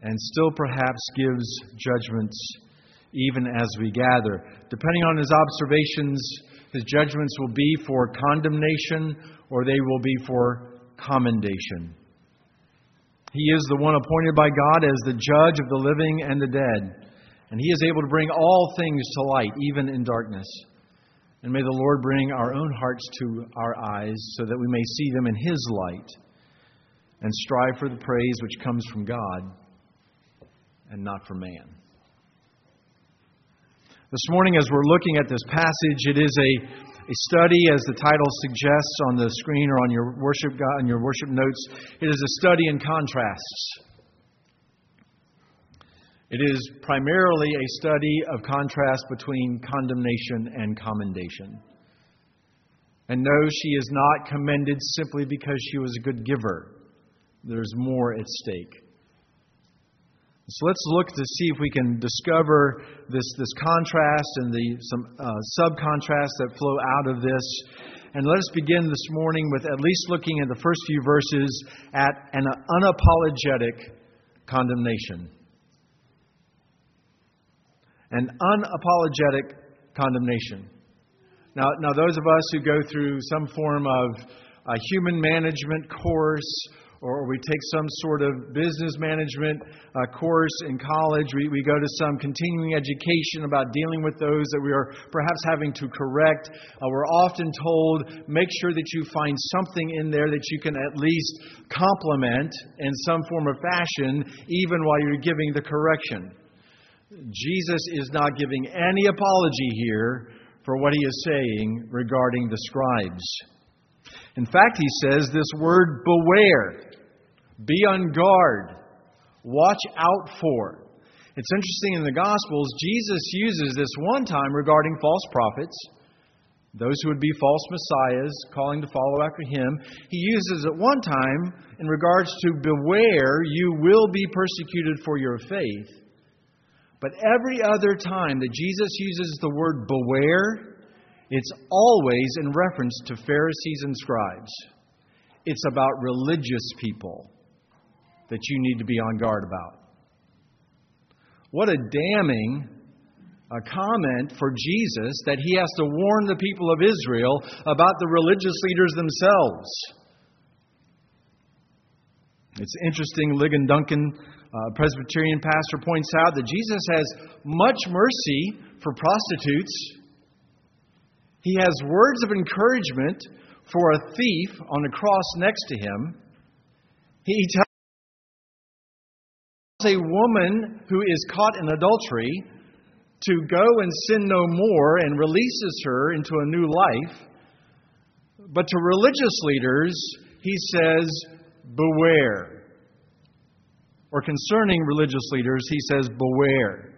and still perhaps gives judgments even as we gather. Depending on his observations, his judgments will be for condemnation or they will be for commendation. He is the one appointed by God as the judge of the living and the dead. And He is able to bring all things to light, even in darkness. And may the Lord bring our own hearts to our eyes so that we may see them in His light and strive for the praise which comes from God and not from man. This morning, as we're looking at this passage, it is a study, as the title suggests on the screen or on your worship notes. It is a study in contrasts. It is primarily a study of contrast between condemnation and commendation. And no, she is not commended simply because she was a good giver. There's more at stake. So let's look to see if we can discover this contrast and some sub-contrasts that flow out of this. And let us begin this morning with at least looking at the first few verses at an unapologetic condemnation. An unapologetic condemnation. Now, those of us who go through some form of a human management course, or we take some sort of business management course in college, we go to some continuing education about dealing with those that we are perhaps having to correct. We're often told, make sure that you find something in there that you can at least compliment in some form of fashion, even while you're giving the correction. Jesus is not giving any apology here for what He is saying regarding the scribes. In fact, He says this word, beware. Be on guard. Watch out for. It's interesting in the Gospels, Jesus uses this one time regarding false prophets, those who would be false messiahs, calling to follow after Him. He uses it one time in regards to beware, you will be persecuted for your faith. But every other time that Jesus uses the word beware, it's always in reference to Pharisees and scribes. It's about religious people that you need to be on guard about. What a damning comment for Jesus that He has to warn the people of Israel about the religious leaders themselves. It's interesting, Ligon Duncan, Presbyterian pastor, points out that Jesus has much mercy for prostitutes. He has words of encouragement for a thief on the cross next to Him. He tells a woman who is caught in adultery to go and sin no more and releases her into a new life. But to religious leaders, He says, beware. Or concerning religious leaders, He says, beware.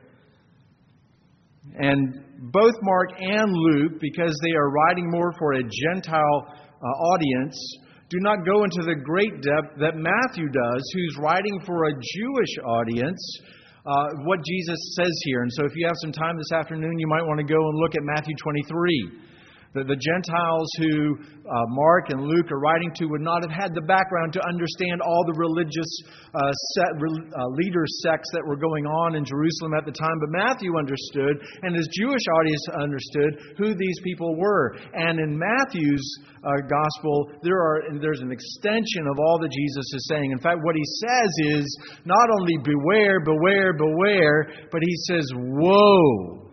And both Mark and Luke, because they are writing more for a Gentile audience, do not go into the great depth that Matthew does, who's writing for a Jewish audience, what Jesus says here. And so if you have some time this afternoon, you might want to go and look at Matthew 23. The Gentiles who Mark and Luke are writing to would not have had the background to understand all the religious leader sects that were going on in Jerusalem at the time. But Matthew understood, and his Jewish audience understood who these people were. And in Matthew's gospel, there's an extension of all that Jesus is saying. In fact, what He says is not only beware, beware, beware, but He says, woe.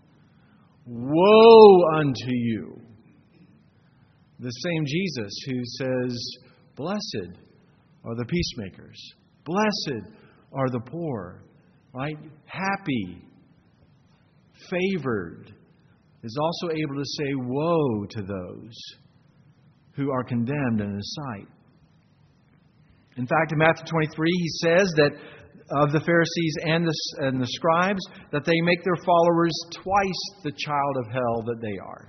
Woe unto you. The same Jesus who says, blessed are the peacemakers. Blessed are the poor. Right? Happy, favored, is also able to say woe to those who are condemned in His sight. In fact, in Matthew 23, He says that of the Pharisees and the scribes, that they make their followers twice the child of hell that they are.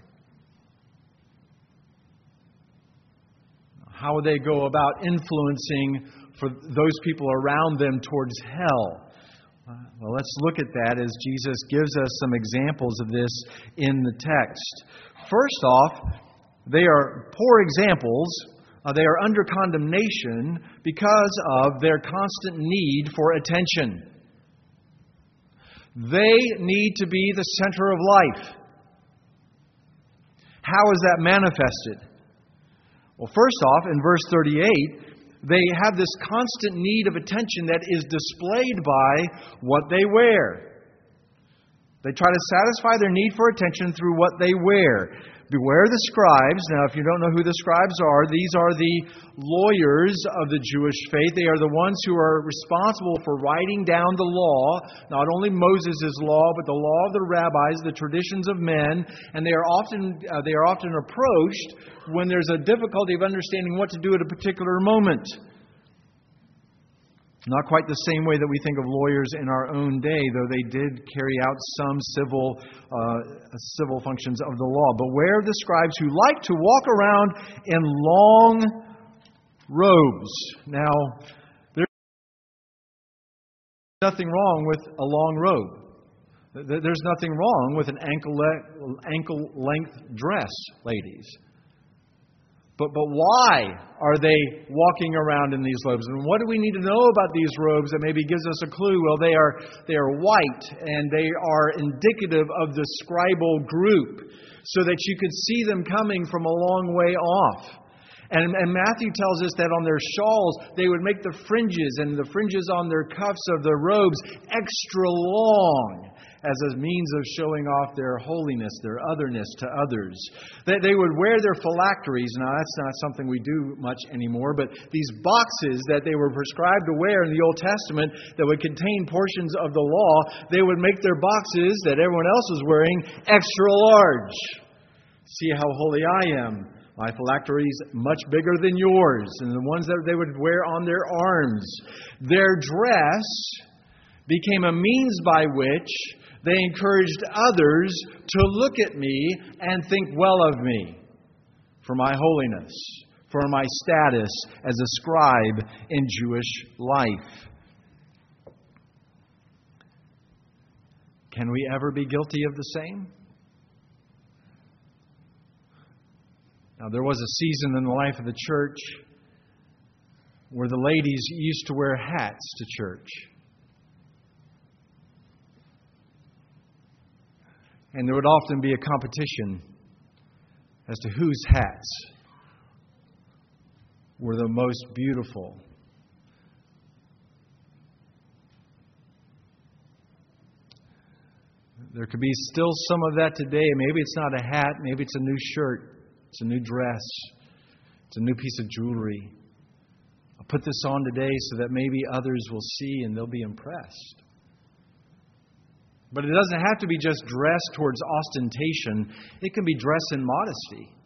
How would they go about influencing for those people around them towards hell? Well, let's look at that as Jesus gives us some examples of this in the text. First off, they are poor examples They are under condemnation because of their constant need for attention. They need to be the center of life. How is that manifested? Well, first off, in verse 38, they have this constant need of attention that is displayed by what they wear. They try to satisfy their need for attention through what they wear. Beware the scribes. Now, if you don't know who the scribes are, these are the lawyers of the Jewish faith. They are the ones who are responsible for writing down the law, not only Moses' law, but the law of the rabbis, the traditions of men. And they are often approached when there's a difficulty of understanding what to do at a particular moment. Not quite the same way that we think of lawyers in our own day, though they did carry out some civil functions of the law. Beware of the scribes who like to walk around in long robes. Now, there's nothing wrong with a long robe. There's nothing wrong with an ankle-length dress, ladies. But why are they walking around in these robes? And what do we need to know about these robes that maybe gives us a clue? Well, they are white, and they are indicative of the scribal group, so that you could see them coming from a long way off. And Matthew tells us that on their shawls, they would make the fringes on their cuffs of the robes extra long, as a means of showing off their holiness, their otherness to others. They would wear their phylacteries. Now, that's not something we do much anymore, but these boxes that they were prescribed to wear in the Old Testament that would contain portions of the law, they would make their boxes that everyone else was wearing extra large. See how holy I am. My phylactery is much bigger than yours. And the ones that they would wear on their arms. Their dress became a means by which they encouraged others to look at me and think well of me for my holiness, for my status as a scribe in Jewish life. Can we ever be guilty of the same? Now, there was a season in the life of the church where the ladies used to wear hats to church. And there would often be a competition as to whose hats were the most beautiful. There could be still some of that today. Maybe it's not a hat. Maybe it's a new shirt. It's a new dress. It's a new piece of jewelry. I'll put this on today so that maybe others will see and they'll be impressed. But it doesn't have to be just dress towards ostentation. It can be dress in modesty.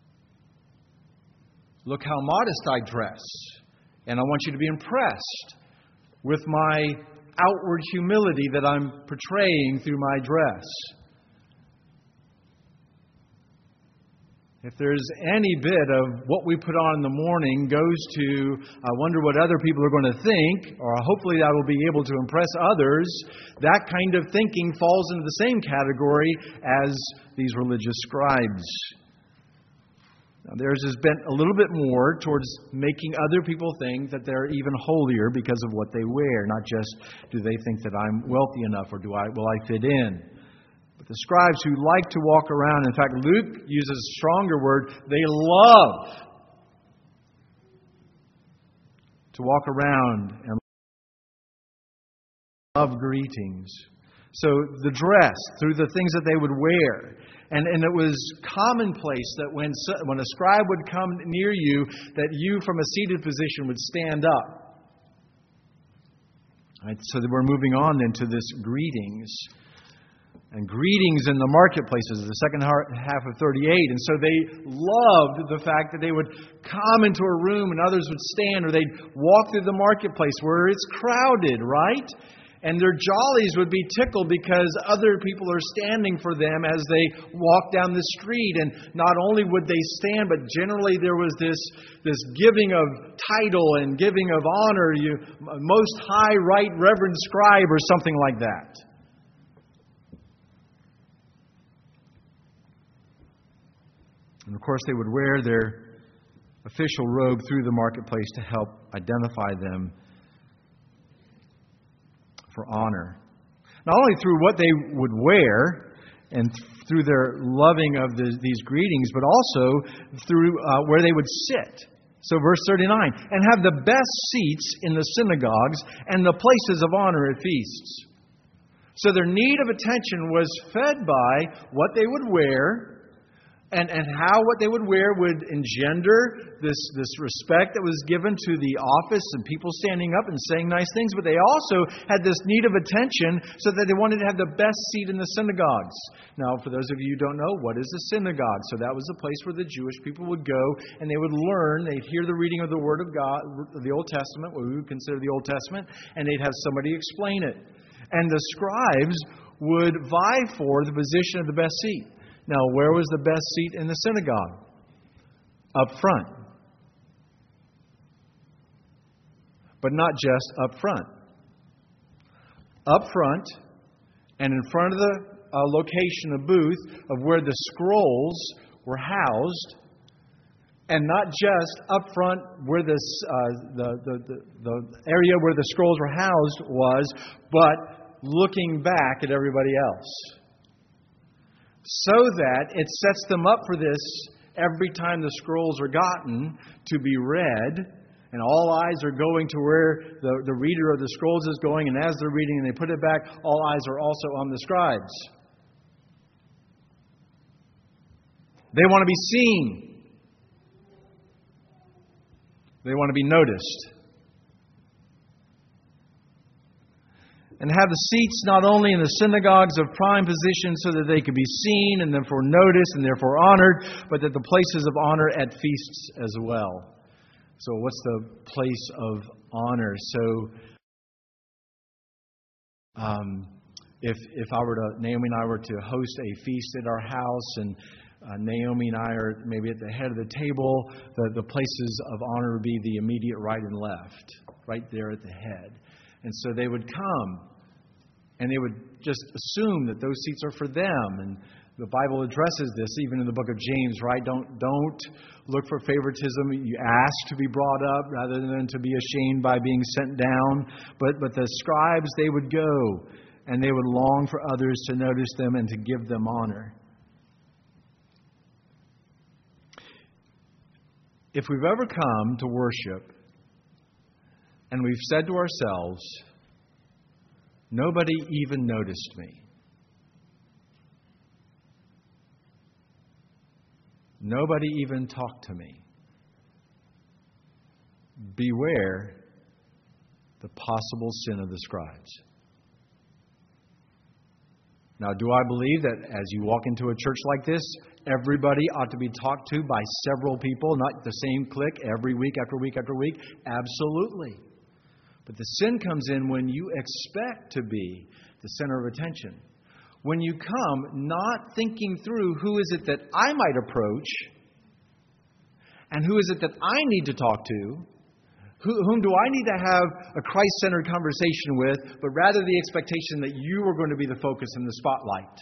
Look how modest I dress. And I want you to be impressed with my outward humility that I'm portraying through my dress. If there's any bit of what we put on in the morning goes to, I wonder what other people are going to think, or hopefully I will be able to impress others, that kind of thinking falls into the same category as these religious scribes. Now, theirs has been a little bit more towards making other people think that they're even holier because of what they wear, not just do they think that I'm wealthy enough or will I fit in. But the scribes who like to walk around, in fact, Luke uses a stronger word, they love to walk around and love greetings. So the dress, through the things that they would wear. And it was commonplace that when a scribe would come near you, that you from a seated position would stand up. Right, so that we're moving on then to this greetings. And greetings in the marketplaces, the second half of 38. And so they loved the fact that they would come into a room and others would stand, or they'd walk through the marketplace where it's crowded, right? And their jollies would be tickled because other people are standing for them as they walk down the street. And not only would they stand, but generally there was this giving of title and giving of honor, most high right reverend scribe or something like that. And of course, they would wear their official robe through the marketplace to help identify them for honor. Not only through what they would wear and through their loving of these greetings, but also through where they would sit. So verse 39, and have the best seats in the synagogues and the places of honor at feasts. So their need of attention was fed by what they would wear, and how what they would wear would engender this respect that was given to the office and people standing up and saying nice things. But they also had this need of attention so that they wanted to have the best seat in the synagogues. Now, for those of you who don't know, what is a synagogue? So that was a place where the Jewish people would go and they would learn. They'd hear the reading of the Word of God, the Old Testament, what we would consider the Old Testament, and they'd have somebody explain it. And the scribes would vie for the position of the best seat. Now, where was the best seat in the synagogue? Up front. But not just up front. Up front and in front of the location, a booth of where the scrolls were housed, and not just up front where the area where the scrolls were housed was, but looking back at everybody else. So that it sets them up for this every time the scrolls are gotten to be read, and all eyes are going to where the reader of the scrolls is going, and as they're reading and they put it back, all eyes are also on the scribes. They want to be seen. They want to be noticed. And have the seats not only in the synagogues of prime position so that they could be seen and therefore noticed and therefore honored, but that the places of honor at feasts as well. So what's the place of honor? So if Naomi and I were to host a feast at our house, and Naomi and I are maybe at the head of the table, the places of honor would be the immediate right and left, right there at the head. And so they would come, and they would just assume that those seats are for them. And the Bible addresses this even in the book of James, right? Don't look for favoritism. You ask to be brought up rather than to be ashamed by being sent down. But the scribes, they would go, and they would long for others to notice them and to give them honor. If we've ever come to worship and we've said to ourselves, nobody even noticed me. Nobody even talked to me. Beware the possible sin of the scribes. Now, do I believe that as you walk into a church like this, everybody ought to be talked to by several people, not the same clique every week after week after week? Absolutely. But the sin comes in when you expect to be the center of attention. When you come not thinking through who is it that I might approach and who is it that I need to talk to, whom do I need to have a Christ-centered conversation with, but rather the expectation that you are going to be the focus and the spotlight.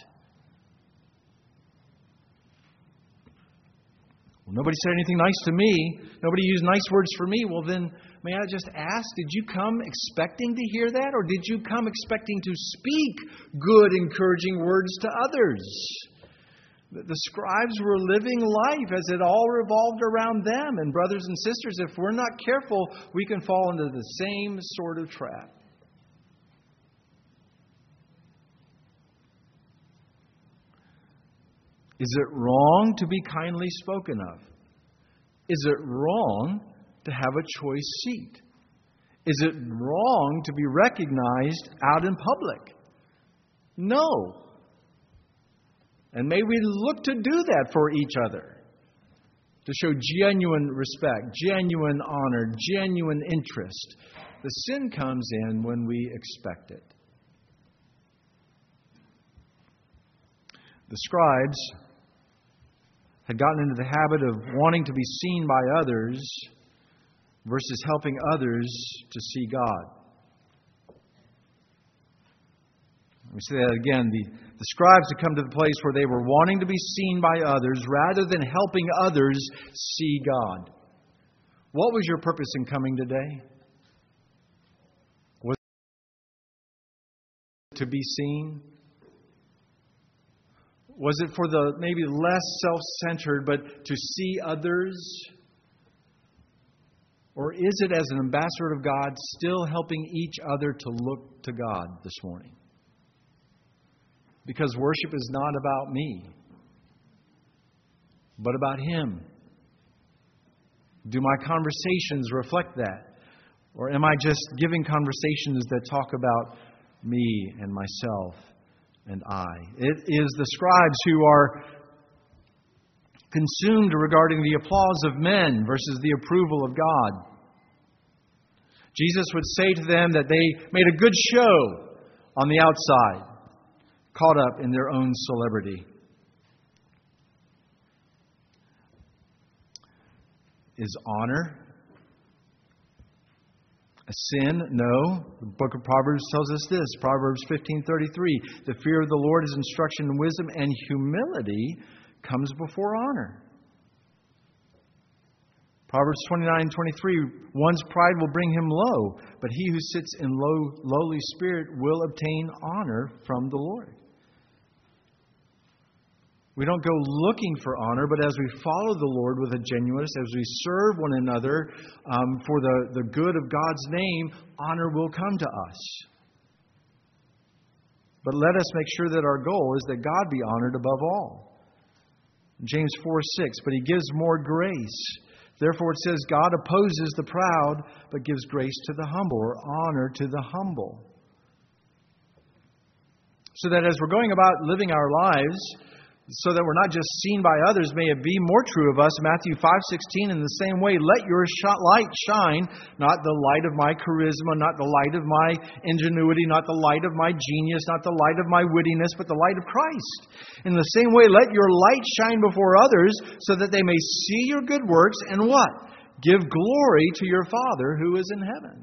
Well, nobody said anything nice to me. Nobody used nice words for me. Well, then, may I just ask, did you come expecting to hear that? Or did you come expecting to speak good, encouraging words to others? The scribes were living life as it all revolved around them. And brothers and sisters, if we're not careful, we can fall into the same sort of trap. Is it wrong to be kindly spoken of? Is it wrong to have a choice seat? Is it wrong to be recognized out in public? No. And may we look to do that for each other, to show genuine respect, genuine honor, genuine interest. The sin comes in when we expect it. The scribes had gotten into the habit of wanting to be seen by others versus helping others to see God. Let me say that again. The scribes had come to the place where they were wanting to be seen by others rather than helping others see God. What was your purpose in coming today? Was it to be seen? Was it for the maybe less self-centered, but to see others? Or is it as an ambassador of God, still helping each other to look to God this morning? Because worship is not about me, but about Him. Do my conversations reflect that? Or am I just giving conversations that talk about me and myself and I? It is the scribes who are consumed regarding the applause of men versus the approval of God. Jesus would say to them that they made a good show on the outside, caught up in their own celebrity. Is honor a sin? No. The book of Proverbs tells us this. Proverbs 15:33. The fear of the Lord is instruction and wisdom, and humility comes before honor. Proverbs 29:23. One's pride will bring him low, but he who sits in lowly spirit will obtain honor from the Lord. We don't go looking for honor, but as we follow the Lord with a genuineness, as we serve one another for the good of God's name, honor will come to us. But let us make sure that our goal is that God be honored above all. James 4:6, but He gives more grace. Therefore it says, God opposes the proud, but gives grace to the humble, or honor to the humble. So that as we're going about living our lives, so that we're not just seen by others, may it be more true of us. Matthew 5:16, in the same way, let your light shine, not the light of my charisma, not the light of my ingenuity, not the light of my genius, not the light of my wittiness, but the light of Christ. In the same way, let your light shine before others, so that they may see your good works and what? Give glory to your Father who is in heaven.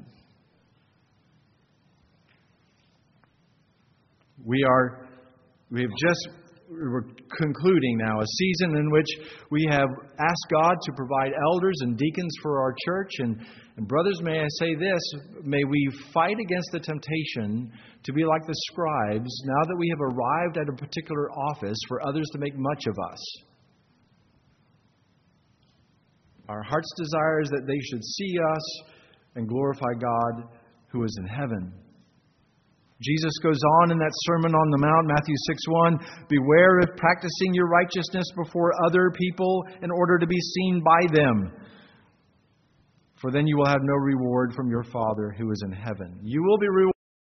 We're concluding now a season in which we have asked God to provide elders and deacons for our church. And brothers, may I say this, may we fight against the temptation to be like the scribes now that we have arrived at a particular office for others to make much of us. Our heart's desire is that they should see us and glorify God who is in heaven. Jesus goes on in that Sermon on the Mount, Matthew 6:1, beware of practicing your righteousness before other people in order to be seen by them. For then you will have no reward from your Father who is in heaven. You will be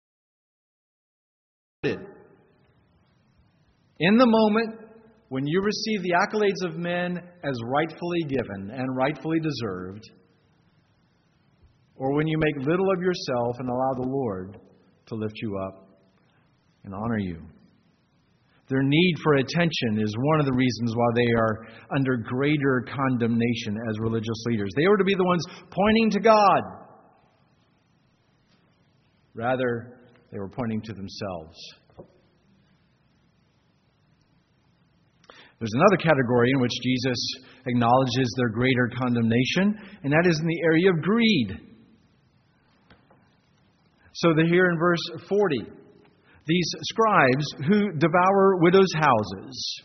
rewarded in the moment when you receive the accolades of men as rightfully given and rightfully deserved, or when you make little of yourself and allow the Lord to lift you up and honor you. Their need for attention is one of the reasons why they are under greater condemnation as religious leaders. They were to be the ones pointing to God. Rather, they were pointing to themselves. There's another category in which Jesus acknowledges their greater condemnation, and that is in the area of greed. So here in verse 40, these scribes who devour widows' houses,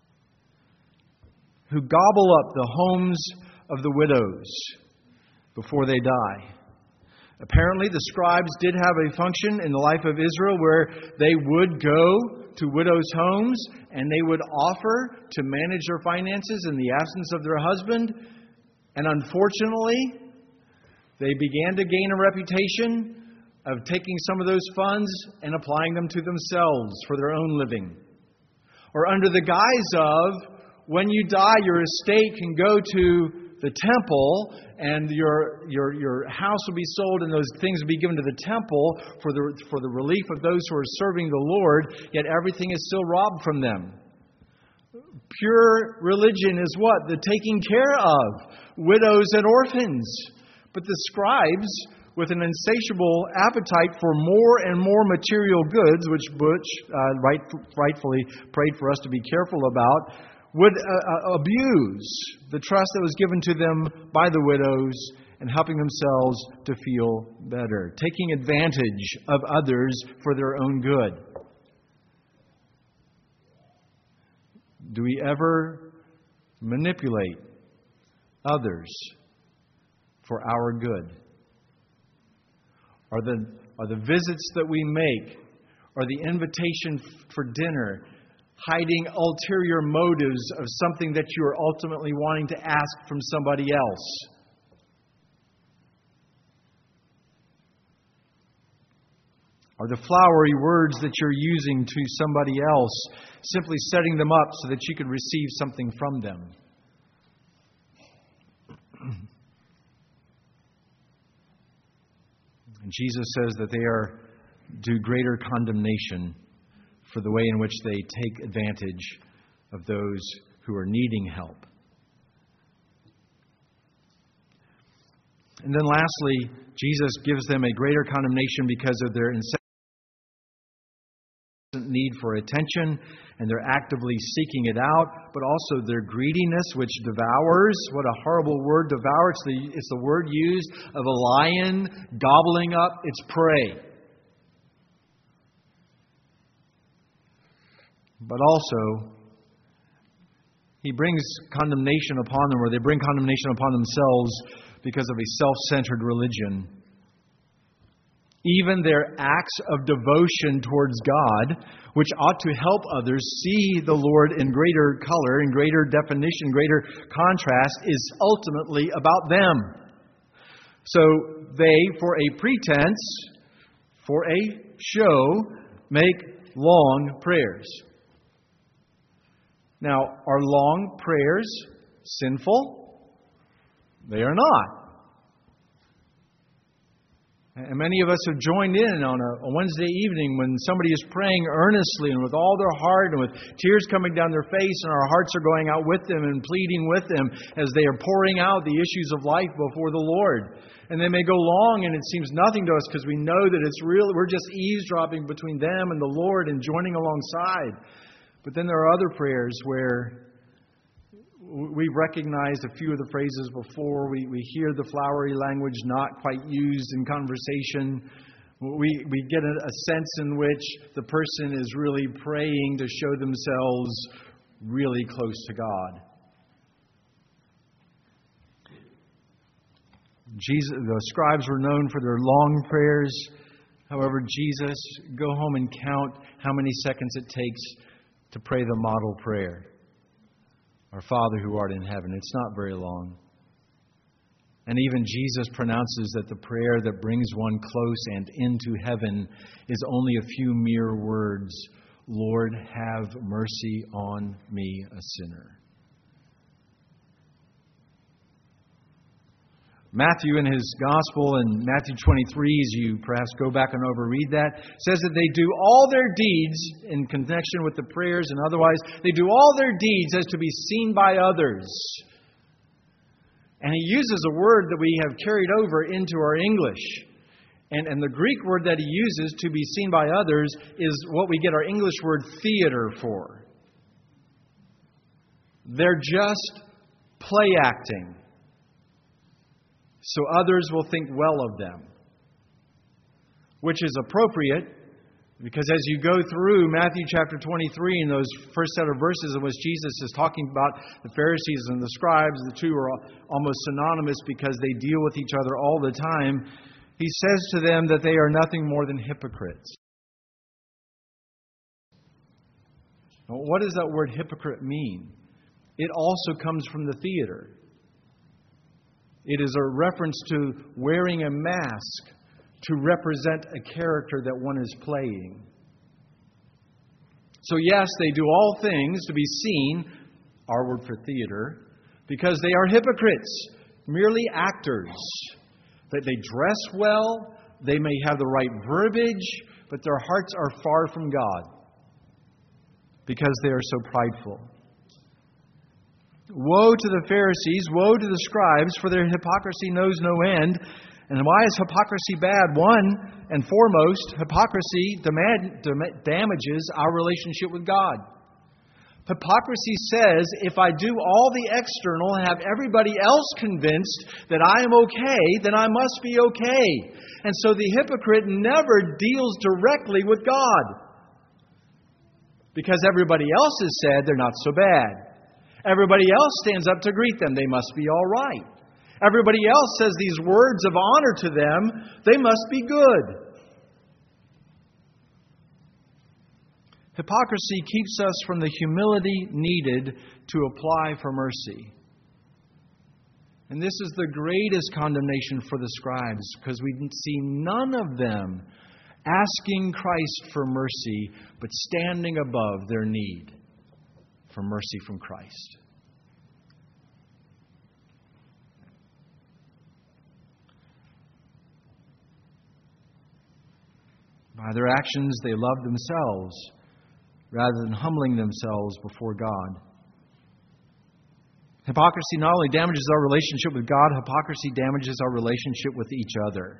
who gobble up the homes of the widows before they die. Apparently, the scribes did have a function in the life of Israel where they would go to widows' homes and they would offer to manage their finances in the absence of their husband. And unfortunately, they began to gain a reputation of taking some of those funds and applying them to themselves for their own living. Or under the guise of, when you die, your estate can go to the temple and your house will be sold and those things will be given to the temple for the relief of those who are serving the Lord, yet everything is still robbed from them. Pure religion is what? The taking care of widows and orphans. But the scribes, with an insatiable appetite for more and more material goods, which Butch rightfully prayed for us to be careful about, would abuse the trust that was given to them by the widows and helping themselves to feel better, taking advantage of others for their own good. Do we ever manipulate others for our good? Are the visits that we make, or the invitation for dinner, hiding ulterior motives of something that you are ultimately wanting to ask from somebody else? Are the flowery words that you're using to somebody else simply setting them up so that you could receive something from them? And Jesus says that they are due greater condemnation for the way in which they take advantage of those who are needing help. And then lastly, Jesus gives them a greater condemnation because of their incessant need for attention, and they're actively seeking it out, but also their greediness, which devours. What a horrible word, devour. It's the word used of a lion gobbling up its prey. But also, He brings condemnation upon them, or they bring condemnation upon themselves because of a self-centered religion. Even their acts of devotion towards God, which ought to help others see the Lord in greater color, in greater definition, greater contrast, is ultimately about them. So they, for a pretense, for a show, make long prayers. Now, are long prayers sinful? They are not. And many of us have joined in on a Wednesday evening when somebody is praying earnestly and with all their heart and with tears coming down their face, and our hearts are going out with them and pleading with them as they are pouring out the issues of life before the Lord. And they may go long and it seems nothing to us because we know that it's real. We're just eavesdropping between them and the Lord and joining alongside. But then there are other prayers where we've recognized a few of the phrases before. We hear the flowery language not quite used in conversation. We get a sense in which the person is really praying to show themselves really close to God. The scribes were known for their long prayers. However, Jesus, go home and count how many seconds it takes to pray the model prayer. Our Father who art in heaven. It's not very long. And even Jesus pronounces that the prayer that brings one close and into heaven is only a few mere words. Lord, have mercy on me, a sinner. Matthew in his Gospel, in Matthew 23, as you perhaps go back and overread that, says that they do all their deeds in connection with the prayers and otherwise. They do all their deeds as to be seen by others. And he uses a word that we have carried over into our English. And the Greek word that he uses, to be seen by others, is what we get our English word theater for. They're just play acting, so others will think well of them. Which is appropriate, because as you go through Matthew chapter 23, in those first set of verses in which Jesus is talking about the Pharisees and the scribes, the two are almost synonymous because they deal with each other all the time. He says to them that they are nothing more than hypocrites. Now, what does that word hypocrite mean? It also comes from the theater. It is a reference to wearing a mask to represent a character that one is playing. So yes, they do all things to be seen, our word for theater, because they are hypocrites, merely actors. That they dress well, they may have the right verbiage, but their hearts are far from God because they are so prideful. Woe to the Pharisees, woe to the scribes, for their hypocrisy knows no end. And why is hypocrisy bad? One and foremost, hypocrisy damages our relationship with God. Hypocrisy says, if I do all the external and have everybody else convinced that I am okay, then I must be okay. And so the hypocrite never deals directly with God. Because everybody else has said they're not so bad. Everybody else stands up to greet them. They must be all right. Everybody else says these words of honor to them. They must be good. Hypocrisy keeps us from the humility needed to apply for mercy. And this is the greatest condemnation for the scribes, because we see none of them asking Christ for mercy, but standing above their need for mercy from Christ. By their actions, they love themselves rather than humbling themselves before God. Hypocrisy not only damages our relationship with God, hypocrisy damages our relationship with each other.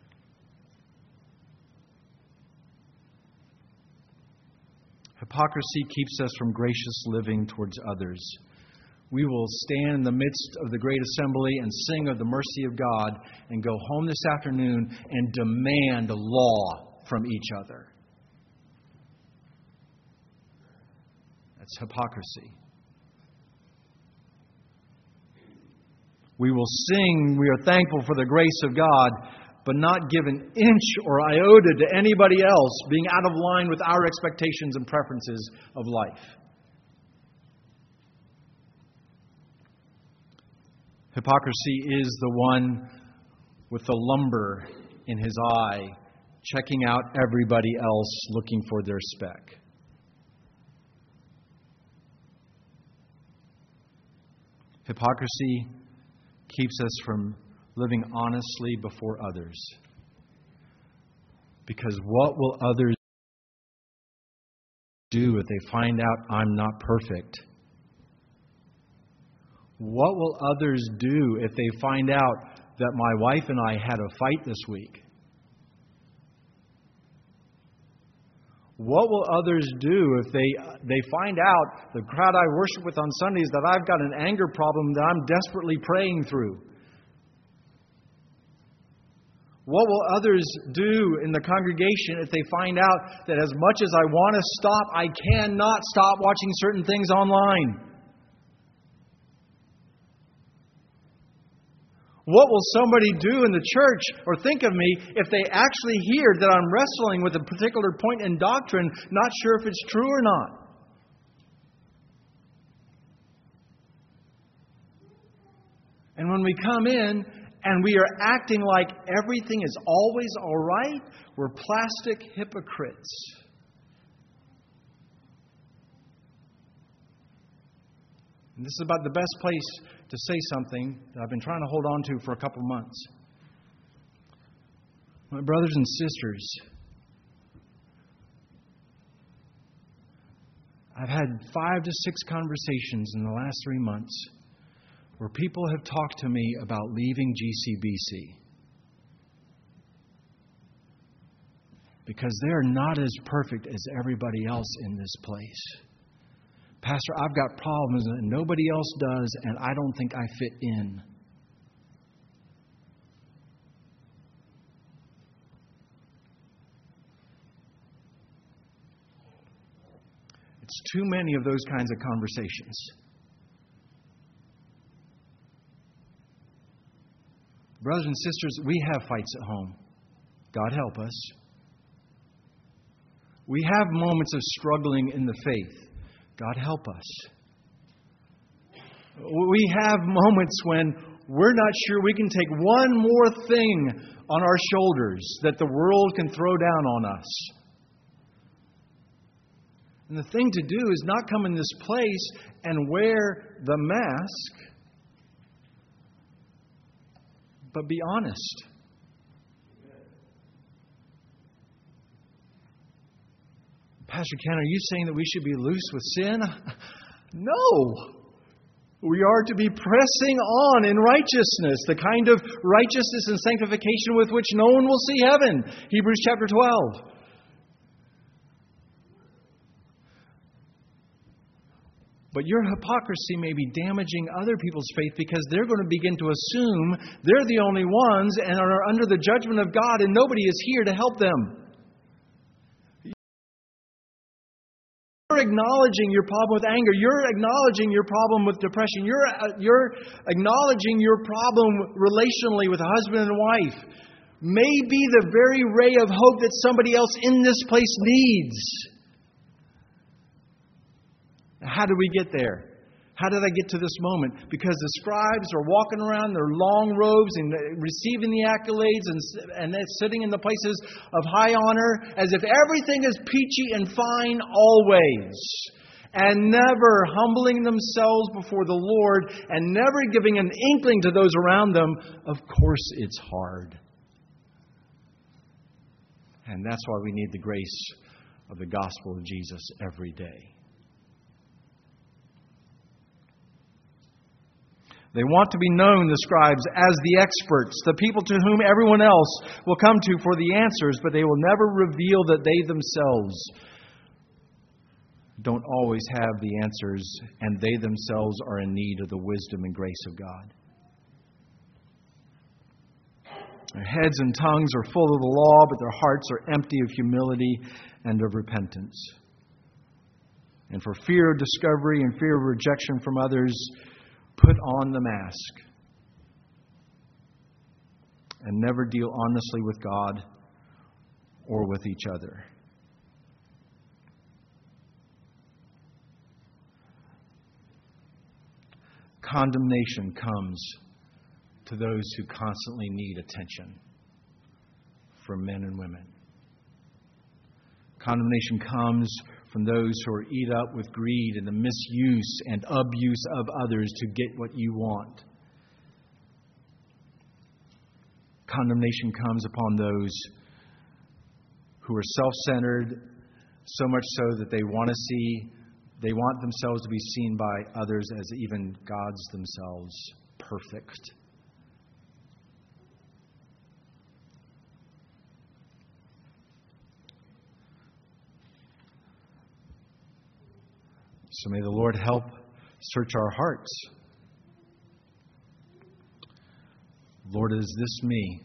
Hypocrisy keeps us from gracious living towards others. We will stand in the midst of the great assembly and sing of the mercy of God and go home this afternoon and demand law from each other. That's hypocrisy. We will sing, we are thankful for the grace of God, but not give an inch or iota to anybody else, being out of line with our expectations and preferences of life. Hypocrisy is the one with the lumber in his eye, checking out everybody else, looking for their speck. Hypocrisy keeps us from living honestly before others. Because what will others do if they find out I'm not perfect? What will others do if they find out that my wife and I had a fight this week? What will others do if they find out, the crowd I worship with on Sundays, that I've got an anger problem that I'm desperately praying through? What will others do in the congregation if they find out that as much as I want to stop, I cannot stop watching certain things online? What will somebody do in the church or think of me if they actually hear that I'm wrestling with a particular point in doctrine, not sure if it's true or not? And when we come in and we are acting like everything is always all right, we're plastic hypocrites. And this is about the best place to say something that I've been trying to hold on to for a couple months. My brothers and sisters, I've had 5 to 6 conversations in the last 3 months where people have talked to me about leaving GCBC. Because they're not as perfect as everybody else in this place. Pastor, I've got problems that nobody else does, and I don't think I fit in. It's too many of those kinds of conversations. Brothers and sisters, we have fights at home. God help us. We have moments of struggling in the faith. God help us. We have moments when we're not sure we can take one more thing on our shoulders that the world can throw down on us. And the thing to do is not come in this place and wear the mask, but be honest. Pastor Ken, are you saying that we should be loose with sin? No. We are to be pressing on in righteousness, the kind of righteousness and sanctification with which no one will see heaven. Hebrews chapter 12. But your hypocrisy may be damaging other people's faith because they're going to begin to assume they're the only ones and are under the judgment of God and nobody is here to help them. You're acknowledging your problem with anger. You're acknowledging your problem with depression. You're acknowledging your problem relationally with a husband and wife. May be the very ray of hope that somebody else in this place needs. How did we get there? How did I get to this moment? Because the scribes are walking around in their long robes and receiving the accolades and they're sitting in the places of high honor as if everything is peachy and fine always. And never humbling themselves before the Lord and never giving an inkling to those around them. Of course it's hard. And that's why we need the grace of the gospel of Jesus every day. They want to be known, the scribes, as the experts, the people to whom everyone else will come to for the answers, but they will never reveal that they themselves don't always have the answers, and they themselves are in need of the wisdom and grace of God. Their heads and tongues are full of the law, but their hearts are empty of humility and of repentance. And for fear of discovery and fear of rejection from others, put on the mask and never deal honestly with God or with each other. Condemnation comes to those who constantly need attention from men and women. Condemnation comes from those who are eat up with greed and the misuse and abuse of others to get what you want. Condemnation comes upon those who are self-centered, so much so that they want themselves to be seen by others as even gods themselves, perfect. So may the Lord help search our hearts. Lord, is this me?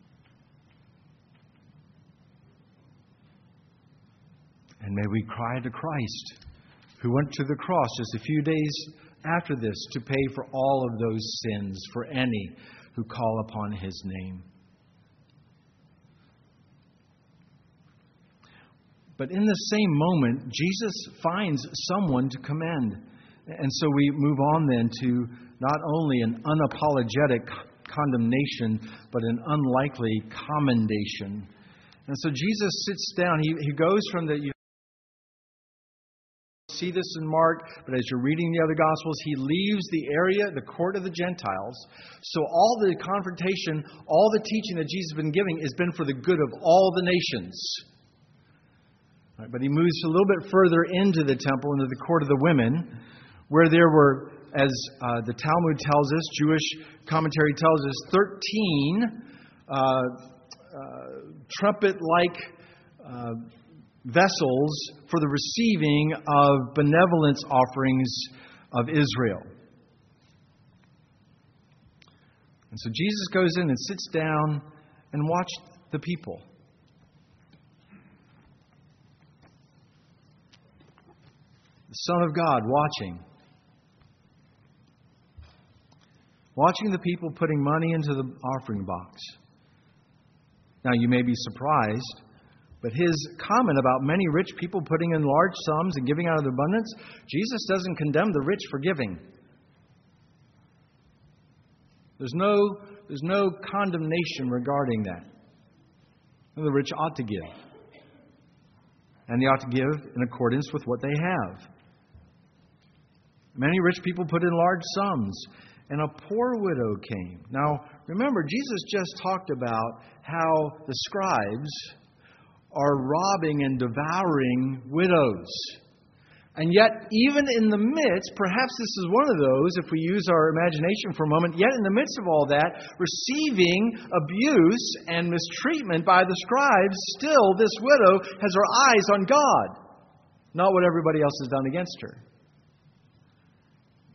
And may we cry to Christ, who went to the cross just a few days after this to pay for all of those sins for any who call upon His name. But in the same moment, Jesus finds someone to commend. And so we move on then to not only an unapologetic condemnation, but an unlikely commendation. And so Jesus sits down. He goes from the... You see this in Mark, but as you're reading the other Gospels, He leaves the area, the court of the Gentiles. So all the confrontation, all the teaching that Jesus has been giving has been for the good of all the nations. Right, but He moves a little bit further into the temple, into the court of the women, where there were, as the Talmud tells us, Jewish commentary tells us, 13 trumpet-like vessels for the receiving of benevolence offerings of Israel. And so Jesus goes in and sits down and watches the people. The Son of God watching the people putting money into the offering box. Now you may be surprised, but His comment about many rich people putting in large sums and giving out of their abundance, Jesus doesn't condemn the rich for giving. There's no condemnation regarding that. The rich ought to give. And they ought to give in accordance with what they have. Many rich people put in large sums, and a poor widow came. Now, remember, Jesus just talked about how the scribes are robbing and devouring widows. And yet, even in the midst, perhaps this is one of those, if we use our imagination for a moment, yet in the midst of all that, receiving abuse and mistreatment by the scribes, still this widow has her eyes on God, not what everybody else has done against her.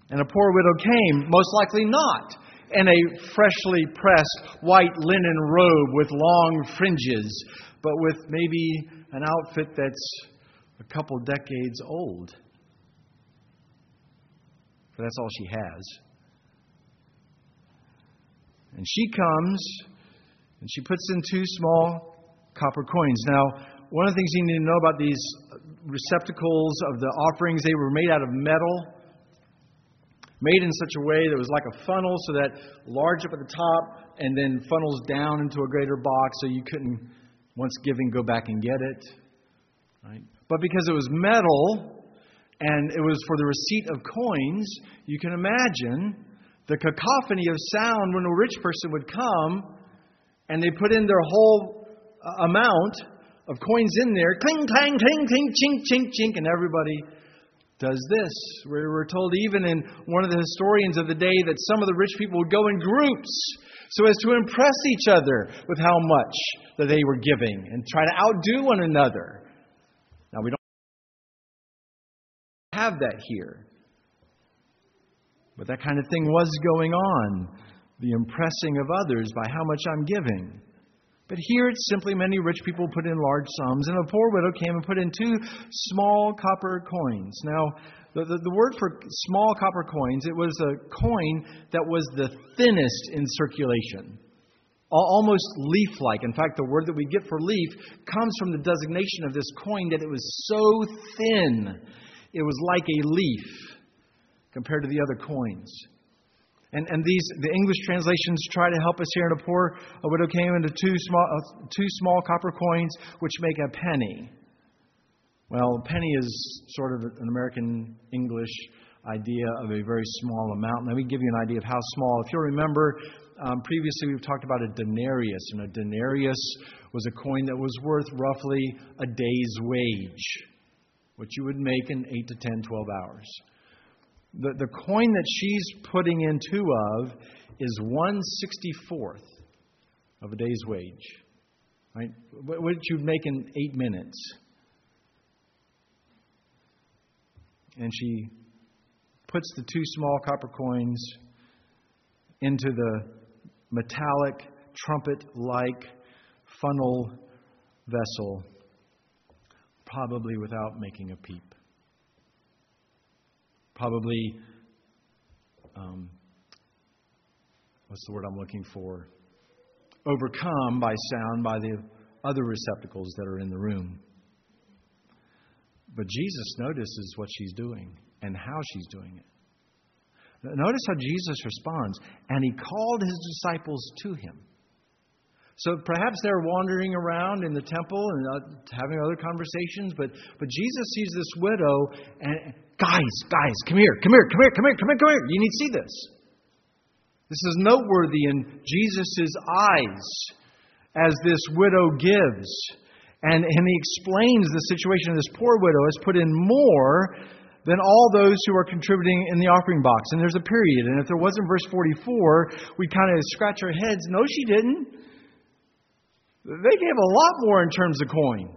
And a poor widow came, most likely not, in a freshly pressed white linen robe with long fringes, but with maybe an outfit that's a couple decades old. For that's all she has. And she comes, and she puts in 2 small copper coins. Now, one of the things you need to know about these receptacles of the offerings, they were made out of metal, made in such a way that it was like a funnel, so that large up at the top and then funnels down into a greater box, so you couldn't, once giving, go back and get it. Right? But because it was metal and it was for the receipt of coins, you can imagine the cacophony of sound when a rich person would come and they put in their whole amount of coins in there, cling, clang, cling, cling, chink, chink, chink, and everybody does this. We're told even in one of the historians of the day that some of the rich people would go in groups so as to impress each other with how much that they were giving and try to outdo one another. Now, we don't have that here. But that kind of thing was going on, the impressing of others by how much I'm giving. But here it's simply many rich people put in large sums, and a poor widow came and put in 2 small copper coins. Now, the word for small copper coins, it was a coin that was the thinnest in circulation, almost leaf-like. In fact, the word that we get for leaf comes from the designation of this coin that it was so thin, it was like a leaf compared to the other coins. And the English translations try to help us here. And a widow came into 2 small copper coins, which make a penny. Well, a penny is sort of an American English idea of a very small amount. Let me give you an idea of how small. If you'll remember, previously we've talked about a denarius. And a denarius was a coin that was worth roughly a day's wage, which you would make in 8 to 10, 12 hours. The coin that she's putting in 2 of is 1/64th of a day's wage. Right? What you'd make in 8 minutes. And she puts the 2 small copper coins into the metallic, trumpet-like funnel vessel, probably without making a peep. Probably, what's the word I'm looking for? Overcome by sound by the other receptacles that are in the room. But Jesus notices what she's doing and how she's doing it. Notice how Jesus responds. And he called his disciples to him. So perhaps they're wandering around in the temple and having other conversations, but Jesus sees this widow and, guys, come here. You need to see this. This is noteworthy in Jesus' eyes as this widow gives. And he explains the situation of this poor widow has put in more than all those who are contributing in the offering box. And there's a period. And if there wasn't verse 44, we kind of scratch our heads. No, she didn't. They gave a lot more in terms of coin.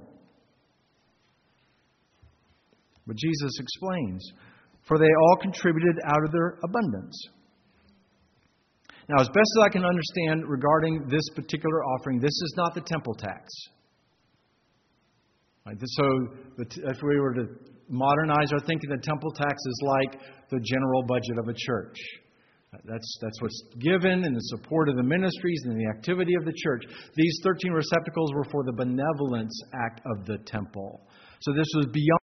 But Jesus explains, for they all contributed out of their abundance. Now, as best as I can understand regarding this particular offering, this is not the temple tax. Right? So, if we were to modernize our thinking, the temple tax is like the general budget of a church. That's what's given in the support of the ministries and the activity of the church. These 13 receptacles were for the benevolence act of the temple. So this was beyond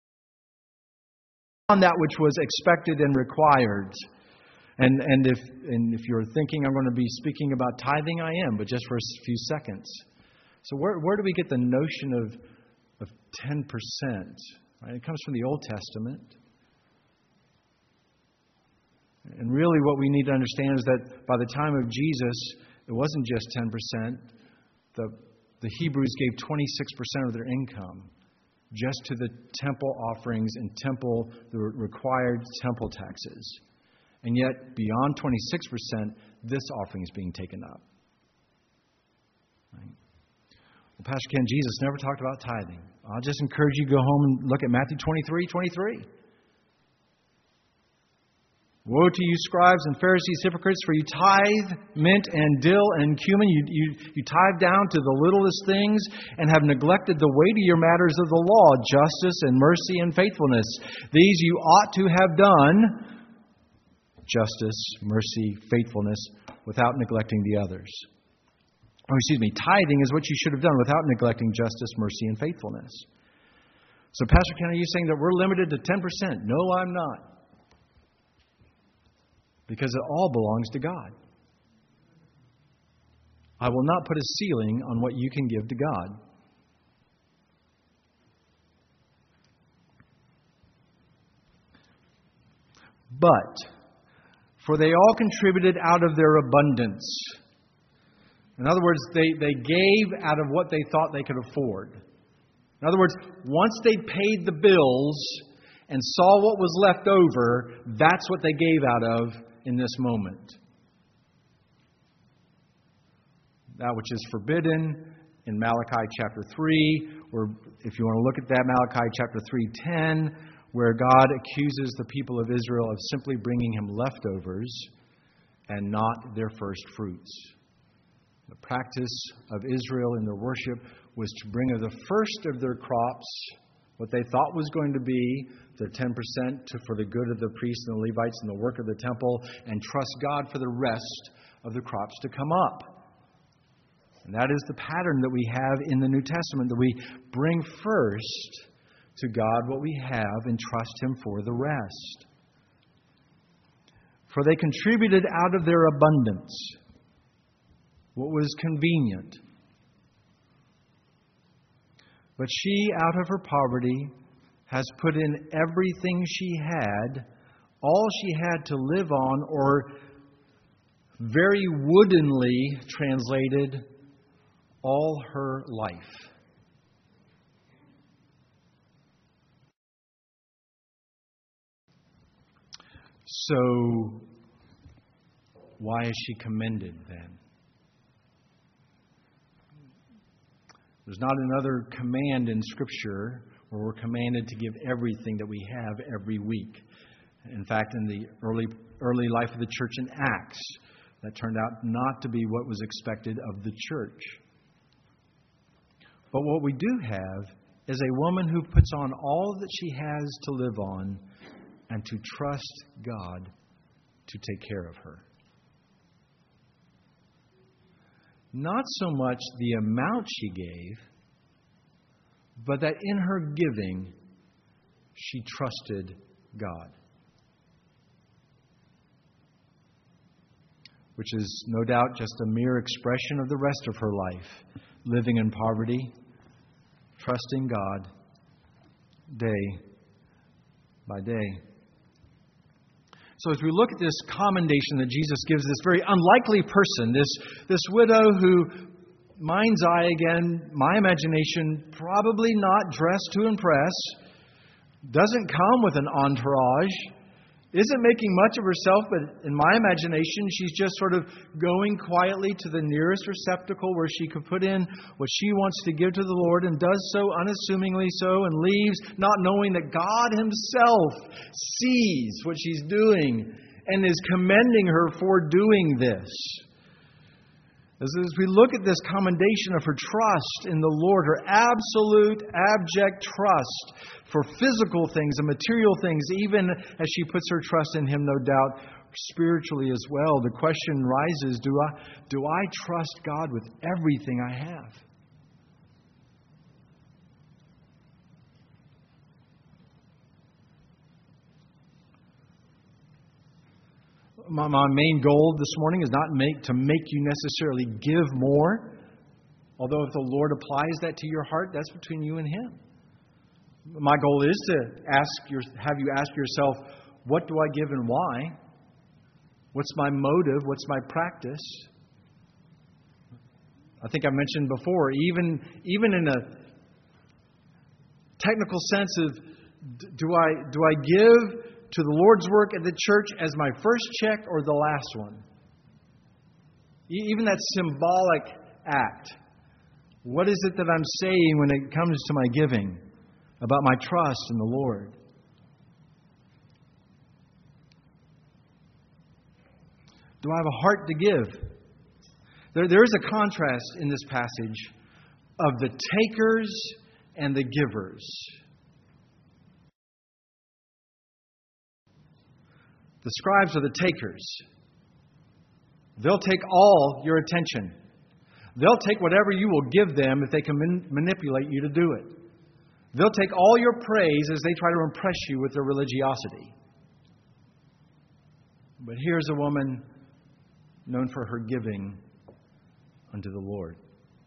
that which was expected and required. And if you're thinking I'm going to be speaking about tithing, I am, but just for a few seconds. So where do we get the notion of 10%? Right? It comes from the Old Testament. And really what we need to understand is that by the time of Jesus, it wasn't just 10%. The Hebrews gave 26% of their income just to the temple offerings and the required temple taxes. And yet, beyond 26%, this offering is being taken up. Right? Well, Pastor Ken, Jesus never talked about tithing. I'll just encourage you to go home and look at Matthew 23:23. Woe to you, scribes and Pharisees, hypocrites, for you tithe mint and dill and cumin. You tithe down to the littlest things and have neglected the weightier matters of the law, justice and mercy and faithfulness. These you ought to have done, justice, mercy, faithfulness, without neglecting the others. Tithing is what you should have done without neglecting justice, mercy, and faithfulness. So, Pastor Ken, are you saying that we're limited to 10%? No, I'm not. Because it all belongs to God. I will not put a ceiling on what you can give to God. But, for they all contributed out of their abundance. In other words, they gave out of what they thought they could afford. In other words, once they paid the bills and saw what was left over, that's what they gave out of in this moment. That which is forbidden in Malachi chapter 3, or if you want to look at that, Malachi chapter 3:10, where God accuses the people of Israel of simply bringing Him leftovers and not their first fruits. The practice of Israel in their worship was to bring of the first of their crops, what they thought was going to be their 10% for the good of the priests and the Levites and the work of the temple, and trust God for the rest of the crops to come up. And that is the pattern that we have in the New Testament, that we bring first to God what we have and trust Him for the rest. For they contributed out of their abundance what was convenient. But she, out of her poverty, has put in everything she had, all she had to live on, or very woodenly translated, all her life. So, why is she commended then? There's not another command in Scripture where we're commanded to give everything that we have every week. In fact, in the early life of the church in Acts, that turned out not to be what was expected of the church. But what we do have is a woman who puts on all that she has to live on and to trust God to take care of her. Not so much the amount she gave, but that in her giving, she trusted God. Which is no doubt just a mere expression of the rest of her life, living in poverty, trusting God day by day. So as we look at this commendation that Jesus gives this very unlikely person, this widow who, mind's eye again, my imagination, probably not dressed to impress, doesn't come with an entourage, isn't making much of herself, but in my imagination, she's just sort of going quietly to the nearest receptacle where she could put in what she wants to give to the Lord, and does so unassumingly so, and leaves not knowing that God Himself sees what she's doing and is commending her for doing this. As we look at this commendation of her trust in the Lord, her absolute, abject trust for physical things and material things, even as she puts her trust in Him, no doubt, spiritually as well, the question rises, do I trust God with everything I have? My main goal this morning is not to make you necessarily give more. Although if the Lord applies that to your heart, that's between you and Him. My goal is to have you ask yourself, what do I give and why? What's my motive? What's my practice? I think I mentioned before, even in a technical sense of, do I give to the Lord's work at the church as my first check or the last one? Even that symbolic act. What is it that I'm saying when it comes to my giving about my trust in the Lord? Do I have a heart to give? There is a contrast in this passage of the takers and the givers. The scribes are the takers. They'll take all your attention. They'll take whatever you will give them if they can manipulate you to do it. They'll take all your praise as they try to impress you with their religiosity. But here's a woman known for her giving unto the Lord.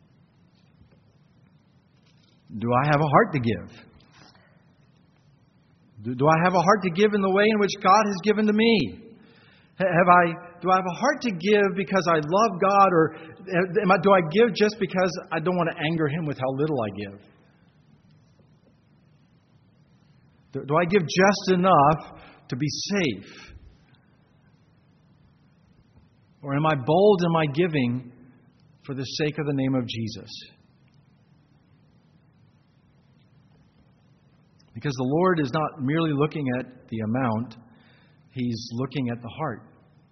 Do I have a heart to give? Do I have a heart to give in the way in which God has given to me? Do I have a heart to give because I love God, or do I give just because I don't want to anger Him with how little I give? Do I give just enough to be safe? Or am I bold in my giving for the sake of the name of Jesus? Because the Lord is not merely looking at the amount, He's looking at the heart.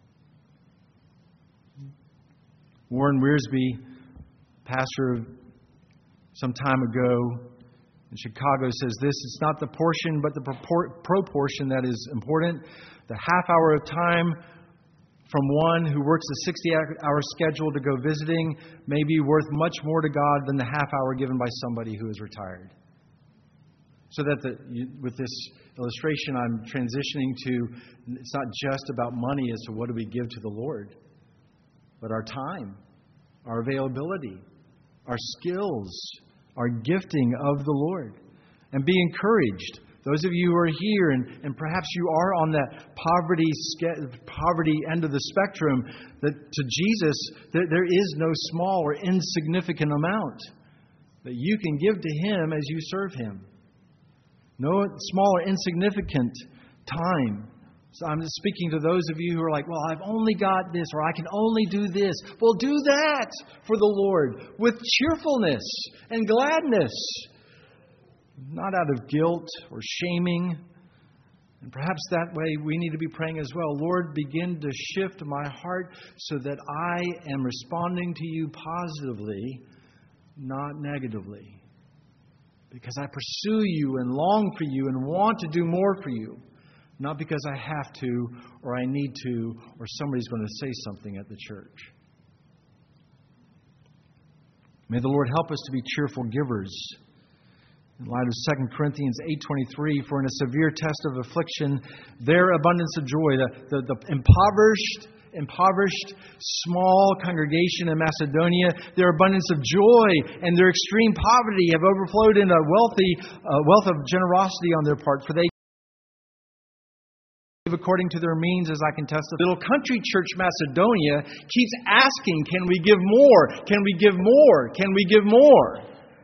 Warren Wiersbe, pastor some time ago in Chicago, says this: it's not the portion but the proportion that is important. The half hour of time from one who works a 60-hour schedule to go visiting may be worth much more to God than the half hour given by somebody who is retired. So that with this illustration I'm transitioning to, it's not just about money as to what do we give to the Lord, but our time, our availability, our skills, our gifting of the Lord. And be encouraged. Those of you who are here and perhaps you are on that poverty end of the spectrum, that to Jesus there is no small or insignificant amount that you can give to Him as you serve Him. No small or insignificant time. So I'm speaking to those of you who are like, well, I've only got this, or I can only do this. Well, do that for the Lord with cheerfulness and gladness, not out of guilt or shaming. And perhaps that way we need to be praying as well. Lord, begin to shift my heart so that I am responding to You positively, not negatively. Because I pursue You and long for You and want to do more for You. Not because I have to, or I need to, or somebody's going to say something at the church. May the Lord help us to be cheerful givers. In light of 2 Corinthians 8:23, for in a severe test of affliction, their abundance of joy, the impoverished small congregation in Macedonia, their abundance of joy and their extreme poverty have overflowed into wealth of generosity on their part, for they according to their means, as I can testify. Little country church Macedonia keeps asking, can we give more? Can we give more? Can we give more?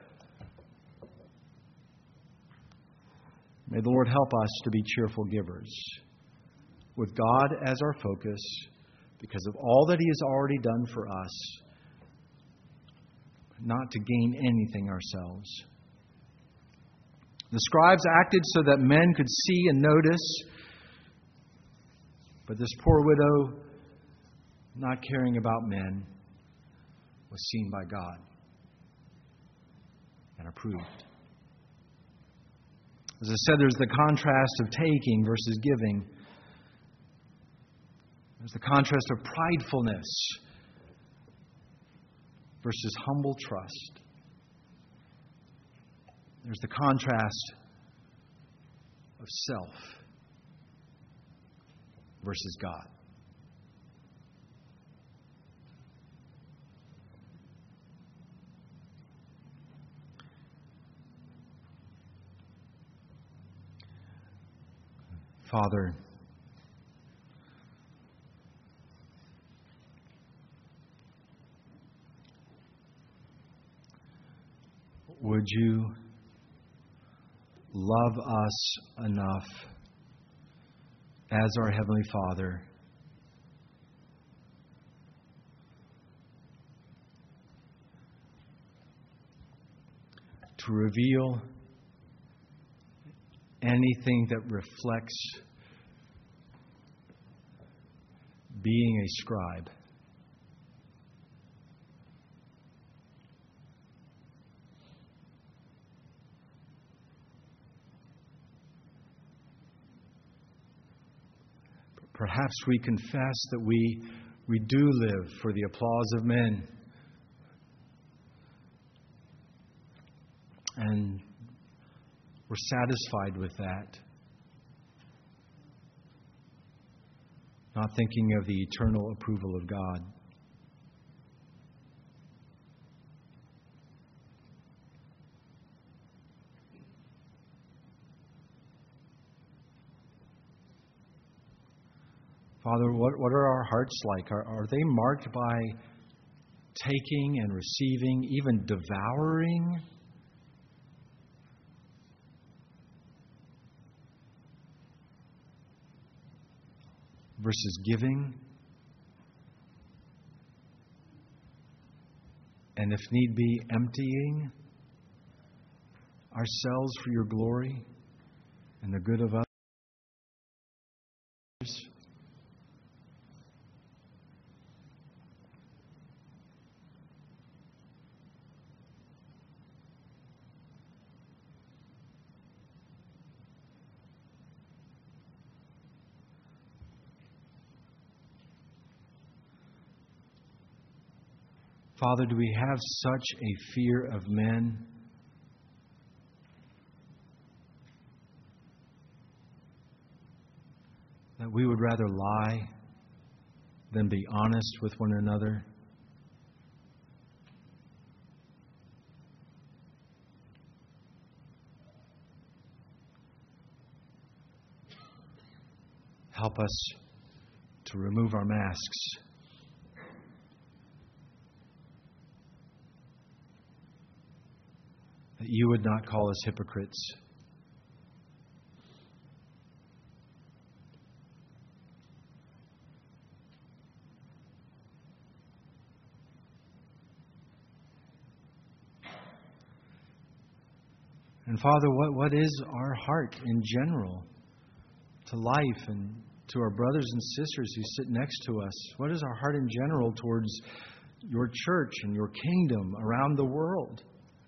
May the Lord help us to be cheerful givers, with God as our focus, because of all that He has already done for us, not to gain anything ourselves. The scribes acted so that men could see and notice, but this poor widow, not caring about men, was seen by God and approved. As I said, there's the contrast of taking versus giving. There's the contrast of pridefulness versus humble trust. There's the contrast of self versus God. Father, would You love us enough as our Heavenly Father to reveal anything that reflects being a scribe. Perhaps we confess that we do live for the applause of men. And we're satisfied with that. Not thinking of the eternal approval of God. Father, what are our hearts like? Are they marked by taking and receiving, even devouring? Versus giving? And if need be, emptying ourselves for your glory and the good of others? Father, do we have such a fear of men that we would rather lie than be honest with one another? Help us to remove our masks. That you would not call us hypocrites. And Father, what is our heart in general to life and to our brothers and sisters who sit next to us? What is our heart in general towards your church and your kingdom around the world?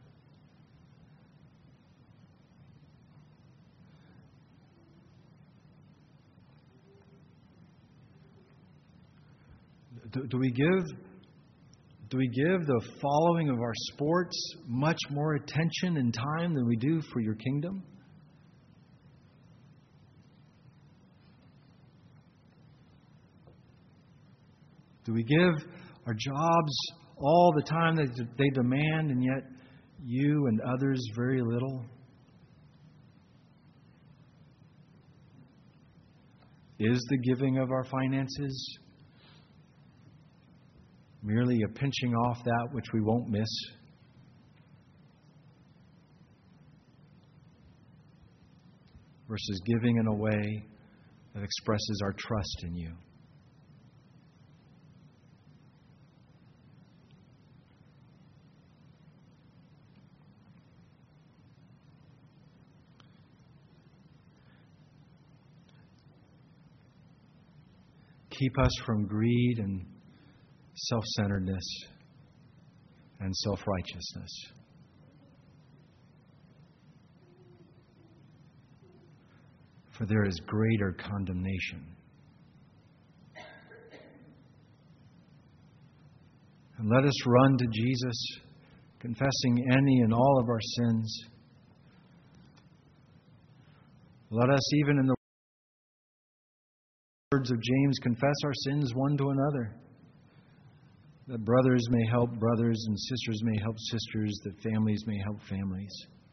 Do we give the following of our sports much more attention and time than we do for your kingdom? Do we give our jobs all the time that they demand, and yet you and others very little? Is the giving of our finances merely a pinching off that which we won't miss? Versus giving in a way that expresses our trust in you? Keep us from greed and self-centeredness and self-righteousness. For there is greater condemnation. And let us run to Jesus, confessing any and all of our sins. Let us, even in the words of James, confess our sins one to another, that brothers may help brothers and sisters may help sisters, that families may help families.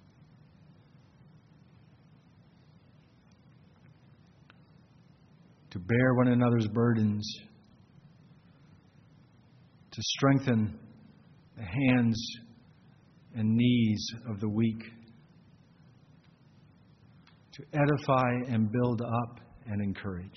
To bear one another's burdens, to strengthen the hands and knees of the weak, to edify and build up and encourage.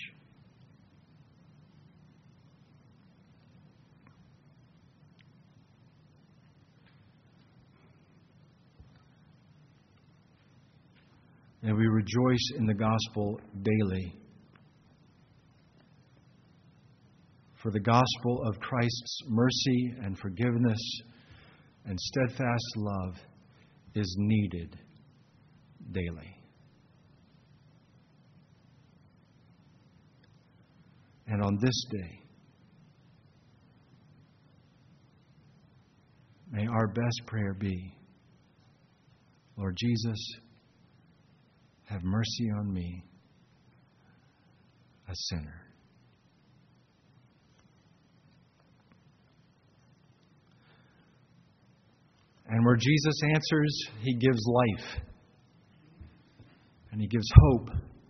And we rejoice in the gospel daily. For the gospel of Christ's mercy and forgiveness and steadfast love is needed daily. And on this day, may our best prayer be, Lord Jesus, have mercy on me, a sinner. And where Jesus answers, He gives life. And He gives hope.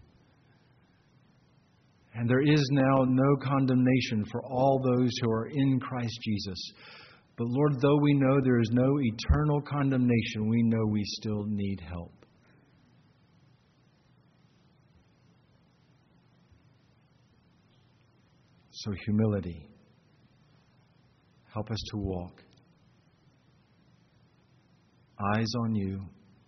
And there is now no condemnation for all those who are in Christ Jesus. But Lord, though we know there is no eternal condemnation, we know we still need help. So humility. Help us to walk. Eyes on you.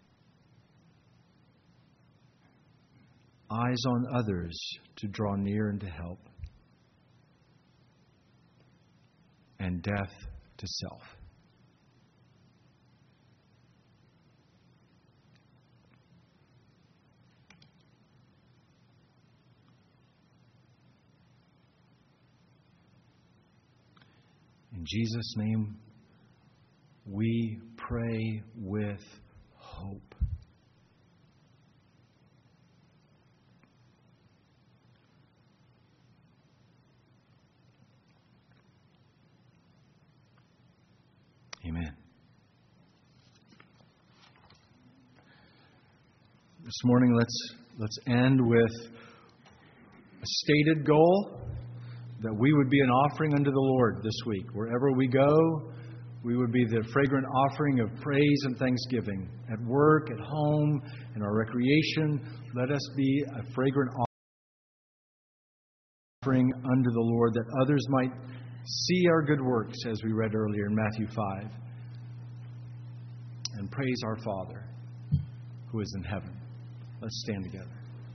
Eyes on others to draw near and to help. And death to self. In Jesus' name, we pray with hope. Amen. This morning, let's end with a stated goal that we would be an offering unto the Lord this week. Wherever we go, we would be the fragrant offering of praise and thanksgiving. At work, at home, in our recreation, let us be a fragrant offering unto the Lord, that others might see our good works, as we read earlier in Matthew 5, and praise our Father who is in heaven. Let's stand together.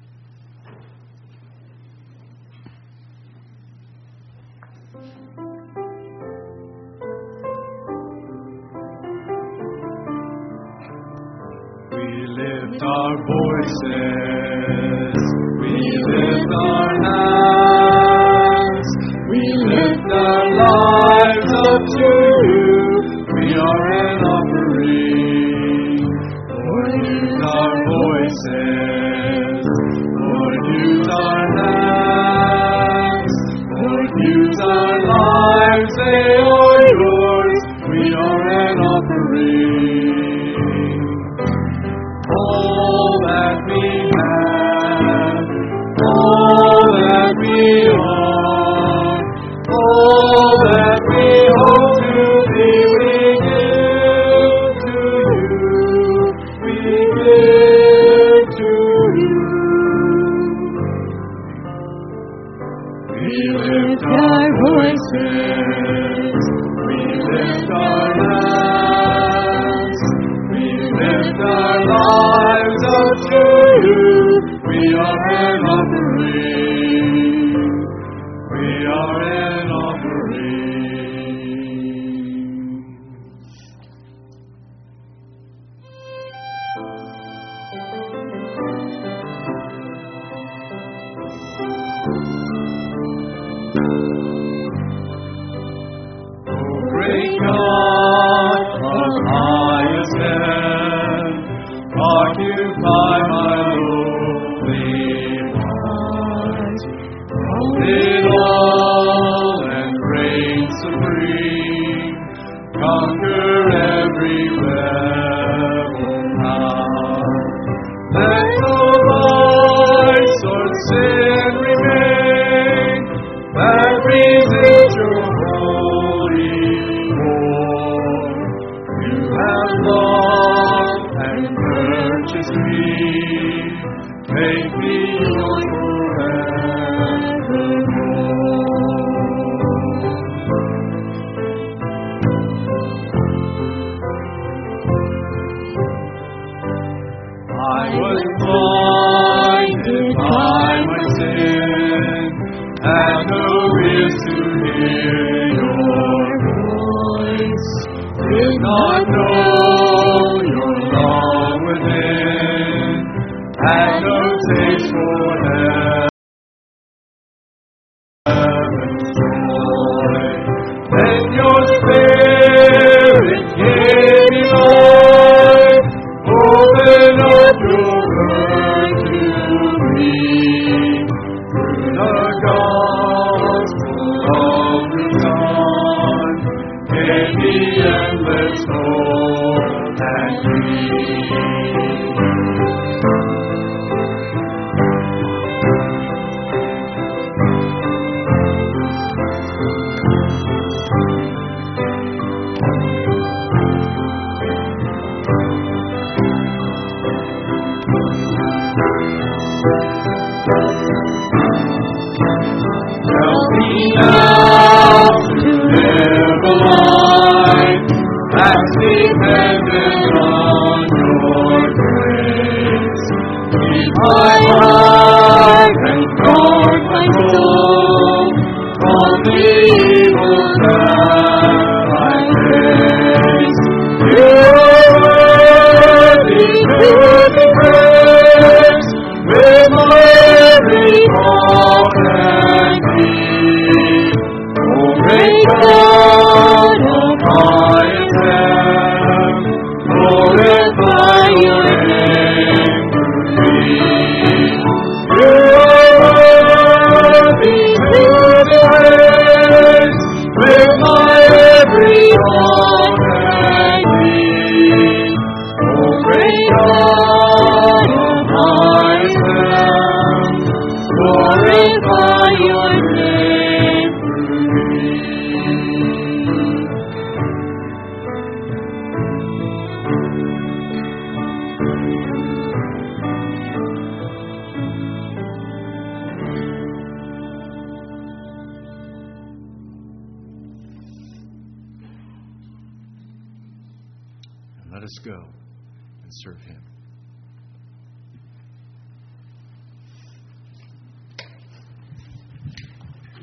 We lift our voices, we lift our hands, we lift our lives up to you. We are an offering. Lord, use our voices. Lord, use our hands. Lord, use our lives. They are yours. We are an offering. All that we have, all that we are, all that we hope to be, we give to you, we give to you. We lift our voices, we lift our hands, we lift our lives up to you. We are an offering. We are an offering. Oh, great God from highest heaven, occupy my lowly heart. Hold it all and reign supreme. Conquer every rebel power. Let no voice or sin remain that resists your holy war. You have loved and purchased me. Make me yours forevermore. I was blinded by my sin, had no ears to hear taste for heaven's joy. Let your Spirit give me life. Open up your word to me. Through the gospel of the Son, give me endless hope and peace. Help me now to live a life that's dependent on your grace. Keep my heart and guard my soul from the evil that I face. You are worthy to be praised with my every thought and deed. O great God of ISM, glorify your name through me. You are worthy to be praised with my every thought and deed. O great God of ISM, glorify your name through me. And let us go and serve him.